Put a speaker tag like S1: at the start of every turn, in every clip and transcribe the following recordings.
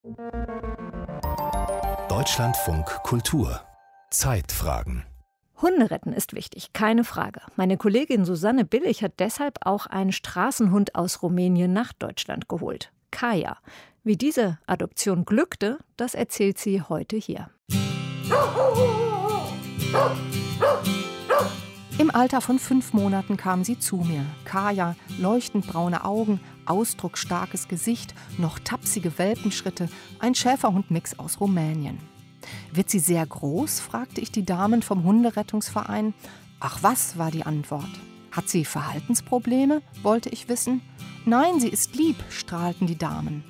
S1: Deutschlandfunk Kultur. Zeitfragen.
S2: Hunde retten ist wichtig, keine Frage. Meine Kollegin Susanne Billig hat deshalb auch einen Straßenhund aus Rumänien nach Deutschland geholt. Kaya. Wie diese Adoption glückte, das erzählt sie heute hier.
S3: Im Alter von 5 Monaten kam sie zu mir. Kaya, leuchtend braune Augen, ausdrucksstarkes Gesicht, noch tapsige Welpenschritte, ein Schäferhund-Mix aus Rumänien. Wird sie sehr groß, fragte ich die Damen vom Hunderettungsverein. Ach was, war die Antwort. Hat sie Verhaltensprobleme, wollte ich wissen. Nein, sie ist lieb, strahlten die Damen.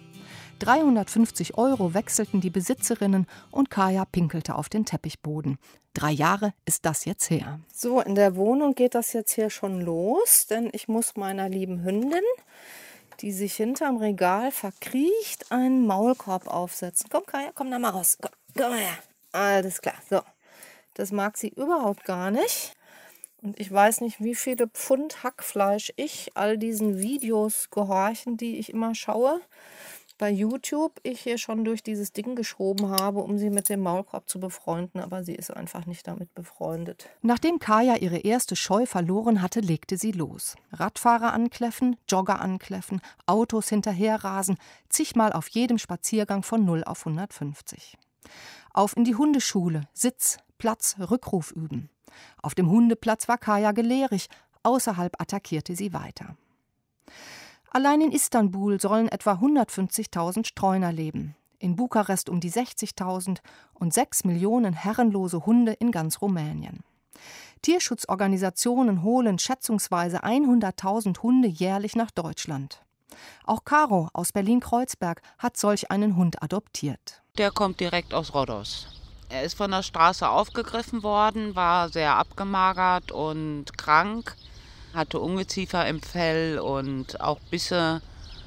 S3: 350 € wechselten die Besitzerinnen und Kaya pinkelte auf den Teppichboden. 3 Jahre ist das jetzt her.
S4: So, in der Wohnung geht das jetzt hier schon los, denn ich muss meiner lieben Hündin, die sich hinterm Regal verkriecht, einen Maulkorb aufsetzen. Komm, Kaya, komm da mal raus. Komm mal her. Alles klar. So, das mag sie überhaupt gar nicht. Und ich weiß nicht, wie viele Pfund Hackfleisch ich all diesen Videos gehorchen, die ich immer schaue, bei YouTube ich hier schon durch dieses Ding geschoben habe, um sie mit dem Maulkorb zu befreunden, aber sie ist einfach nicht damit befreundet.
S3: Nachdem Kaya ihre erste Scheu verloren hatte, legte sie los. Radfahrer ankläffen, Jogger ankläffen, Autos hinterherrasen, zigmal auf jedem Spaziergang von 0 auf 150. Auf in die Hundeschule, Sitz, Platz, Rückruf üben. Auf dem Hundeplatz war Kaya gelehrig, außerhalb attackierte sie weiter. Allein in Istanbul sollen etwa 150.000 Streuner leben, in Bukarest um die 60.000 und 6 Millionen herrenlose Hunde in ganz Rumänien. Tierschutzorganisationen holen schätzungsweise 100.000 Hunde jährlich nach Deutschland. Auch Caro aus Berlin-Kreuzberg hat solch einen Hund adoptiert.
S5: Der kommt direkt aus Rhodos. Er ist von der Straße aufgegriffen worden, war sehr abgemagert und krank, hatte Ungeziefer im Fell und auch Bisse.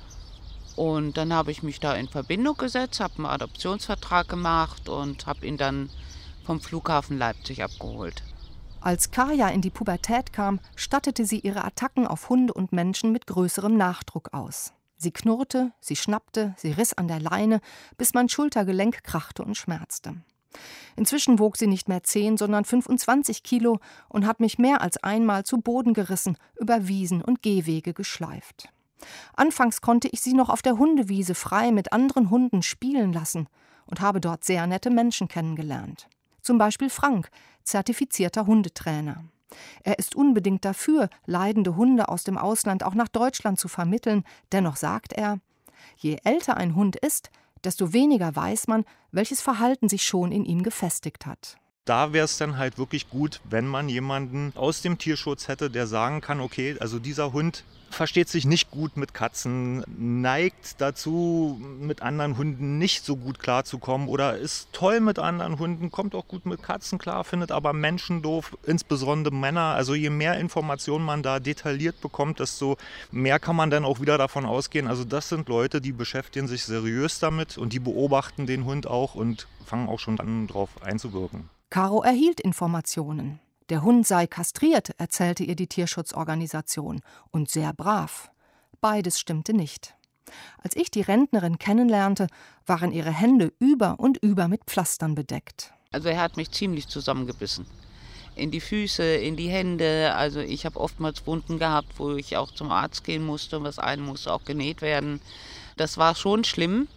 S5: Und dann habe ich mich da in Verbindung gesetzt, habe einen Adoptionsvertrag gemacht und habe ihn dann vom Flughafen Leipzig abgeholt.
S3: Als Kaya in die Pubertät kam, stattete sie ihre Attacken auf Hunde und Menschen mit größerem Nachdruck aus. Sie knurrte, sie schnappte, sie riss an der Leine, bis mein Schultergelenk krachte und schmerzte. Inzwischen wog sie nicht mehr 10, sondern 25 Kilo und hat mich mehr als einmal zu Boden gerissen, über Wiesen und Gehwege geschleift. Anfangs konnte ich sie noch auf der Hundewiese frei mit anderen Hunden spielen lassen und habe dort sehr nette Menschen kennengelernt. Zum Beispiel Frank, zertifizierter Hundetrainer. Er ist unbedingt dafür, leidende Hunde aus dem Ausland auch nach Deutschland zu vermitteln. Dennoch sagt er, je älter ein Hund ist, desto weniger weiß man, welches Verhalten sich schon in ihm gefestigt hat.
S6: Da wäre es dann halt wirklich gut, wenn man jemanden aus dem Tierschutz hätte, der sagen kann, okay, also dieser Hund versteht sich nicht gut mit Katzen, neigt dazu, mit anderen Hunden nicht so gut klarzukommen oder ist toll mit anderen Hunden, kommt auch gut mit Katzen klar, findet aber Menschen doof, insbesondere Männer. Also je mehr Informationen man da detailliert bekommt, desto mehr kann man dann auch wieder davon ausgehen. Also das sind Leute, die beschäftigen sich seriös damit und die beobachten den Hund auch und fangen auch schon an, drauf einzuwirken.
S3: Caro erhielt Informationen. Der Hund sei kastriert, erzählte ihr die Tierschutzorganisation, und sehr brav. Beides stimmte nicht. Als ich die Rentnerin kennenlernte, waren ihre Hände über und über mit Pflastern bedeckt.
S5: Also er hat mich ziemlich zusammengebissen. In die Füße, in die Hände. Also ich habe oftmals Wunden gehabt, wo ich auch zum Arzt gehen musste. Was eine musste auch genäht werden. Das war schon schlimm.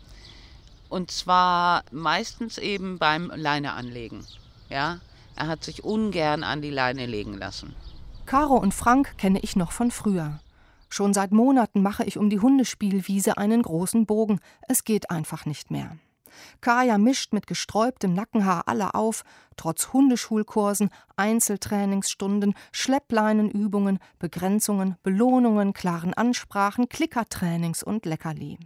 S5: Und zwar meistens eben beim Leineanlegen. Ja, er hat sich ungern an die Leine legen lassen.
S3: Caro und Frank kenne ich noch von früher. Schon seit Monaten mache ich um die Hundespielwiese einen großen Bogen. Es geht einfach nicht mehr. Kaya mischt mit gesträubtem Nackenhaar alle auf, trotz Hundeschulkursen, Einzeltrainingsstunden, Schleppleinenübungen, Begrenzungen, Belohnungen, klaren Ansprachen, Klickertrainings und Leckerli.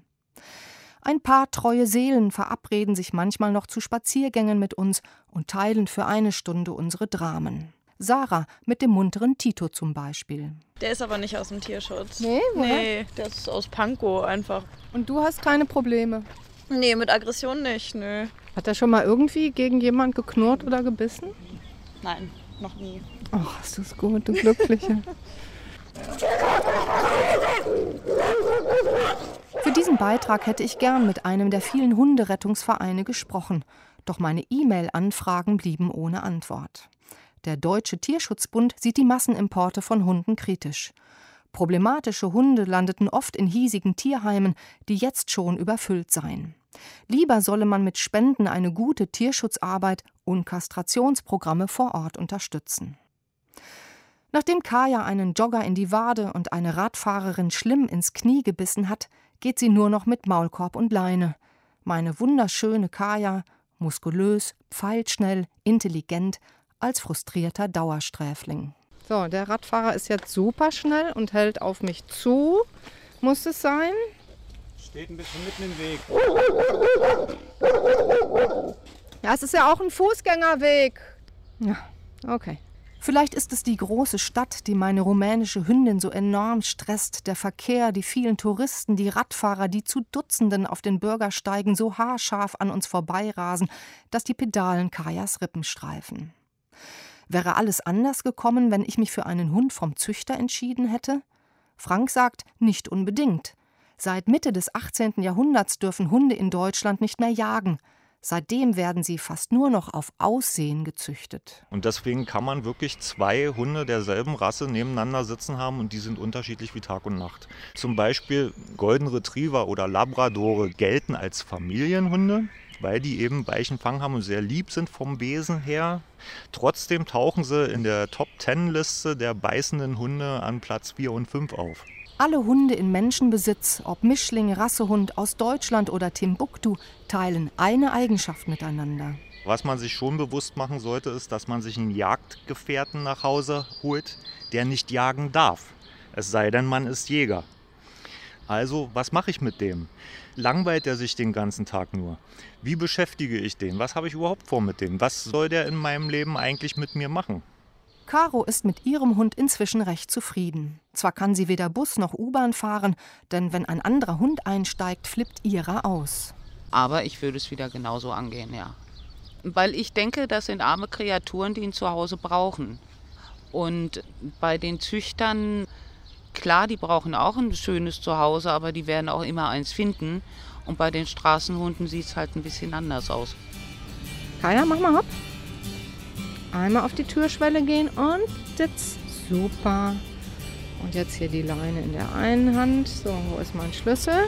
S3: Ein paar treue Seelen verabreden sich manchmal noch zu Spaziergängen mit uns und teilen für eine Stunde unsere Dramen. Sarah mit dem munteren Tito zum Beispiel.
S7: Der ist aber nicht aus dem Tierschutz.
S3: Nee, woher?
S7: Nee, der ist aus Pankow einfach.
S3: Und du hast keine Probleme?
S7: Nee, mit Aggression nicht, nö.
S3: Hat er schon mal irgendwie gegen jemand geknurrt oder gebissen?
S7: Nein, noch nie.
S3: Ach, ist das gut, du Glückliche. Für diesen Beitrag hätte ich gern mit einem der vielen Hunderettungsvereine gesprochen. Doch meine E-Mail-Anfragen blieben ohne Antwort. Der Deutsche Tierschutzbund sieht die Massenimporte von Hunden kritisch. Problematische Hunde landeten oft in hiesigen Tierheimen, die jetzt schon überfüllt seien. Lieber solle man mit Spenden eine gute Tierschutzarbeit und Kastrationsprogramme vor Ort unterstützen. Nachdem Kaya einen Jogger in die Wade und eine Radfahrerin schlimm ins Knie gebissen hat, geht sie nur noch mit Maulkorb und Leine. Meine wunderschöne Kaya, muskulös, pfeilschnell, intelligent, als frustrierter Dauersträfling.
S4: So, der Radfahrer ist jetzt super schnell und hält auf mich zu. Muss es sein?
S8: Steht ein bisschen mitten im Weg.
S4: Ja, es ist ja auch ein Fußgängerweg. Ja, okay.
S3: Vielleicht ist es die große Stadt, die meine rumänische Hündin so enorm stresst, der Verkehr, die vielen Touristen, die Radfahrer, die zu Dutzenden auf den Bürgersteigen so haarscharf an uns vorbeirasen, dass die Pedalen Kajas Rippen streifen. Wäre alles anders gekommen, wenn ich mich für einen Hund vom Züchter entschieden hätte? Frank sagt, nicht unbedingt. Seit Mitte des 18. Jahrhunderts dürfen Hunde in Deutschland nicht mehr jagen. Seitdem werden sie fast nur noch auf Aussehen gezüchtet.
S6: Und deswegen kann man wirklich 2 Hunde derselben Rasse nebeneinander sitzen haben und die sind unterschiedlich wie Tag und Nacht. Zum Beispiel Golden Retriever oder Labradore gelten als Familienhunde, weil die eben weichen Fang haben und sehr lieb sind vom Wesen her. Trotzdem tauchen sie in der Top-10-Liste der beißenden Hunde an Platz 4 und 5 auf.
S3: Alle Hunde in Menschenbesitz, ob Mischling, Rassehund aus Deutschland oder Timbuktu, teilen eine Eigenschaft miteinander.
S6: Was man sich schon bewusst machen sollte, ist, dass man sich einen Jagdgefährten nach Hause holt, der nicht jagen darf. Es sei denn, man ist Jäger. Also, was mache ich mit dem? Langweilt er sich den ganzen Tag nur? Wie beschäftige ich den? Was habe ich überhaupt vor mit dem? Was soll der in meinem Leben eigentlich mit mir machen?
S3: Caro ist mit ihrem Hund inzwischen recht zufrieden. Zwar kann sie weder Bus noch U-Bahn fahren, denn wenn ein anderer Hund einsteigt, flippt ihrer aus.
S5: Aber ich würde es wieder genauso angehen, ja. Weil ich denke, das sind arme Kreaturen, die ihn zu Hause brauchen. Und bei den Züchtern, klar, die brauchen auch ein schönes Zuhause, aber die werden auch immer eins finden. Und bei den Straßenhunden sieht es halt ein bisschen anders aus.
S4: Kaya, mach mal hopp. Einmal auf die Türschwelle gehen und sitz. Super. Und jetzt hier die Leine in der einen Hand. So, wo ist mein Schlüssel?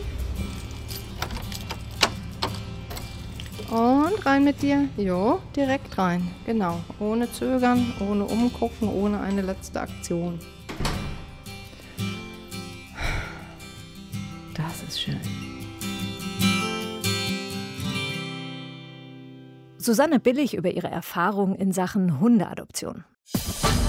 S4: Und rein mit dir. Jo, direkt rein. Genau. Ohne Zögern, ohne Umgucken, ohne eine letzte Aktion. Das ist schön.
S2: Susanne Billig über ihre Erfahrung in Sachen Hundeadoption.